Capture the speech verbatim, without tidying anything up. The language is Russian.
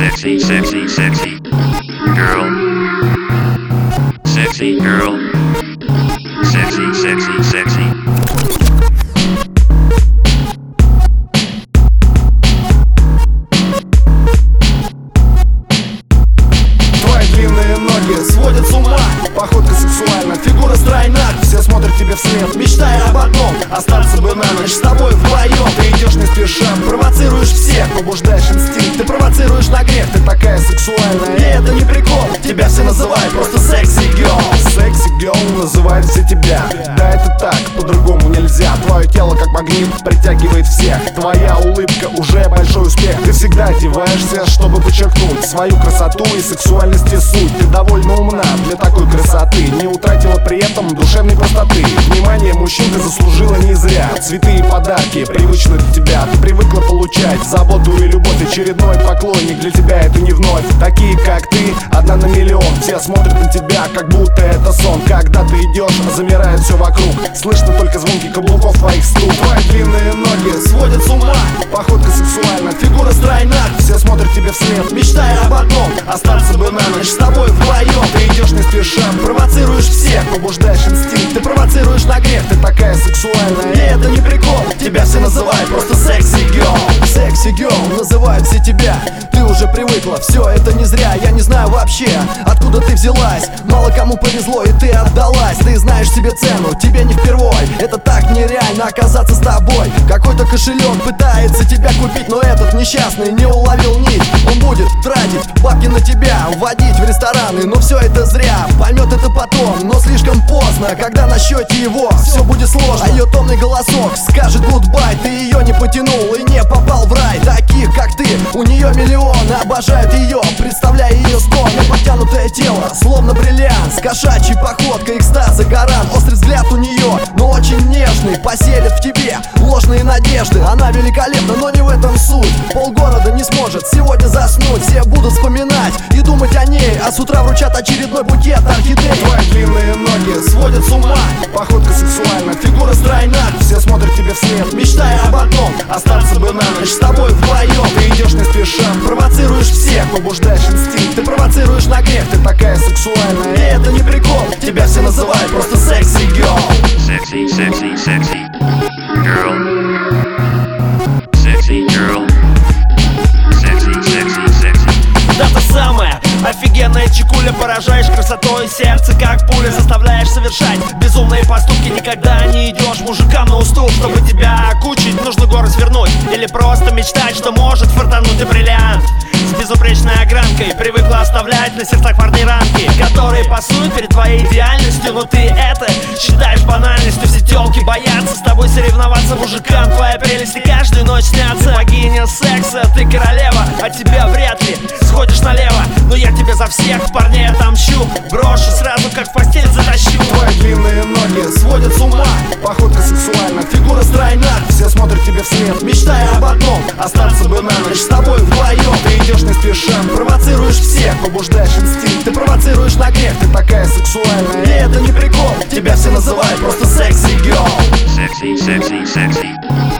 Sexy, sexy, sexy girl. Sexy girl. Sexy, sexy, sexy. Сводит с ума, походка сексуальна, фигура стройна. Все смотрят тебе вслед, мечтая об одном: остаться бы на ночь с тобой вдвоем. Ты идешь не спеша, провоцируешь всех, побуждаешь инстинкт, ты провоцируешь на грех. Ты такая сексуальная, и это не прикол. Тебя все называют просто секси герл. Секси герл называют все тебя. Да, это так, по-другому нельзя. Твое тело как магнит притягивает всех. Твоя улыбка уже большой успех. Ты всегда одеваешься, чтобы подчеркнуть свою красоту и сексуальность и суть. Ты довольно умна для такой красоты, не утратила при этом душевной простоты. Внимание мужчин ты заслужила не зря. Цветы и подарки привычны для тебя. Ты привыкла получать заботу и любовь. Очередной поклонник для тебя это не вновь. Такие как ты, одна на миллион. Все смотрят на тебя, как будто это сон. Когда ты идешь, замирает все вокруг. Слышно только звонки каблуков твоих струп. Твои длинные ноги сводят с ума, походка сексуальна, фигура стройна. Все смотрят тебе вслед, мечтая об одном: остаться бы на ночь с тобой вдвоем. Ты идешь не спеша, провоцируешь всех, побуждаешь инстинкт, ты провоцируешь на грех. Ты такая сексуальная, и это не прикол. Тебя все называют просто секси герл. Секси герл называют все тебя. Ты уже привыкла, все это не зря. Я не знаю вообще, откуда ты взялась. Мало кому повезло, и ты отдалась. Ты знаешь себе цену, тебе не впервой. Это так нереально оказаться с тобой. Какой-то кошелек пытается тебя купить, но этот несчастный не уловил нить. Он будет тратить бабки на тебя, водить в рестораны, но все это зря. Поймет это потом, но слишком поздно, когда на счете его все будет сложно. А ее томный голосок скажет гудбай. Ты ее не потянул и не попал в рай. Таких как ты, у нее миллион, обожают ее, представляя ее стон. Подтянутое тело, словно бриллиант, с кошачьей походкой, экстаза гарант. Острый взгляд у нее, но очень нежный, поселит в тебе ложные надежды. Она великолепна, но не в этом суть. Полгорода не сможет сегодня заснуть. Все будут вспоминать и думать о ней, а с утра вручат очередной букет орхидей. Твои длинные ноги сводят с ума, походка сексуальна, фигура стройна. Все смотрят тебе вслед, мечтая об одном: остаться бы на ночь с тобой вдвоем. Ты идешь не спеша, провоцируешь всех, побуждаешь инстинкт, ты провоцируешь на грех. Ты такая сексуальная, и это не прикол. Тебя все называют просто секси герл. Sexy, sexy, sexy girl. Sexy girl. Sexy, sexy, sexy. Да, та самая офигенная чекуля. Поражаешь красотой сердце, как пуля. Заставляешь совершать безумные поступки. Никогда не идешь мужикам на уступ. Чтобы тебя окучить, нужно горы свернуть. Или просто мечтать, что может фартануть. И бриллиант с безупречной огранкой привыкла оставлять на сердцах парней ранки, которые пасуют перед твоей идеальностью. Но ты это считаешь банальностью. Все тёлки боятся с тобой соревноваться. Мужикам твоя прелесть и каждую ночь снятся. Ты богиня секса, ты королева, от тебя вряд ли сходишь налево. Но я тебе за всех парней отомщу, брошу сразу, как в постель затащу. Твои длинные ноги сводят с ума, походка сексуальна, фигура стройна. Все смотрят тебе вслед, мечтая об одном: остаться бы на ночь с тобой вдвоем. Ты идешь не спеша, провоцируешь всех, побуждаешь инстинкт, ты провоцируешь на грех. Ты такая сексуальная, и это не прикол. Тебя все называют просто секси герл. Sexy, sexy, sexy